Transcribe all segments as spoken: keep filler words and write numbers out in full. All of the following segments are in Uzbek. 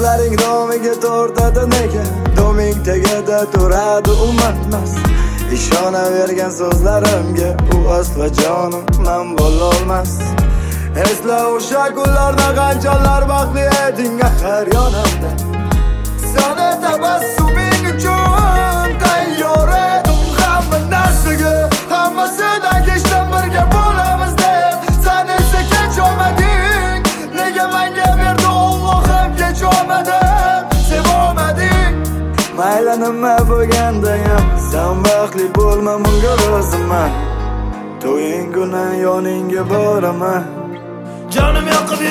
Ko'zlaring domiga tortadi nega? Doming tegada turadi umatmas. Ishonavergan so'zlarimga u aslo jonimdan bo'lolmas. Esla o'sha kunlarda qanchalar baxtli eding axir yonimda. Sana tabassuming uchun tayyor edim hamma narsaga. Hammasidan kechdan birga bo'lamiz deb. Sen esa kech olmading. Nega menga berdi Allohim kech olmading? Sevolmading. Mayli nima bo'lganda ham sen baxtli bo'lma bunga roziman. To'ying kuni yoningga boraman. Jonim yoqib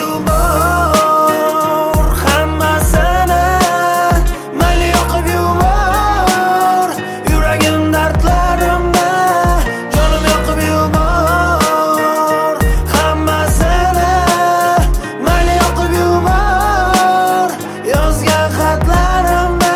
yubor hammasini, mayli yoqib yubor yuragim dardlarimda. Jonim yoqib yubor hammasini, mayli yoqib yubor yozgan xatlarimda.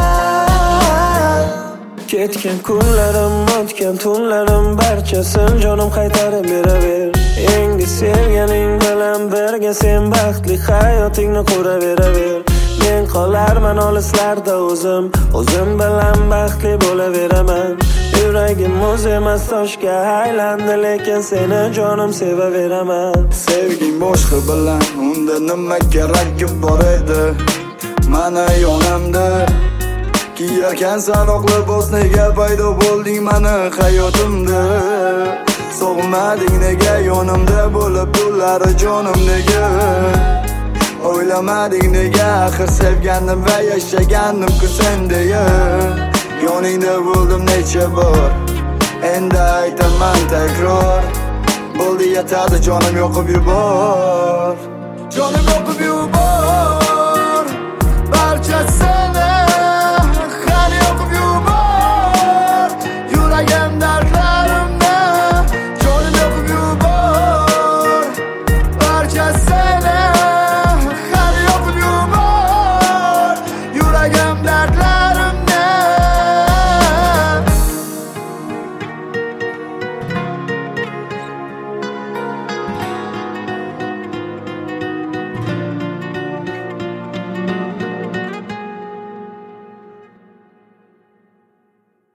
Ketgan kunlarim, o'tgan tunlarim barchasin jonim qaytarib beraver. Endi sevganing bilan birga sen baxtli hayotingni quraver. Men qolarman olislarda o'zim, o'zim bilan baxtli bo'laveraman. Yuragim muz emas toshga aylandi, lekin seni jonim sevaveraman. Sevging boshqa bilan unda nima keragi bor edi? Mana yonimda kiyarkan sanoqli libos, nega paydo bo'lding mani hayotimda? So'g'mading nega yonimda bo'lib tunlari jonim nega? O'ylamading nega axir sevgandim va yashagandim-ku sen deya. Yoningda bo'ldim necha bor, endi aytaman takror. Bo'ldi yetadi jonim yoqib yubor. Jonim yoqib yubor.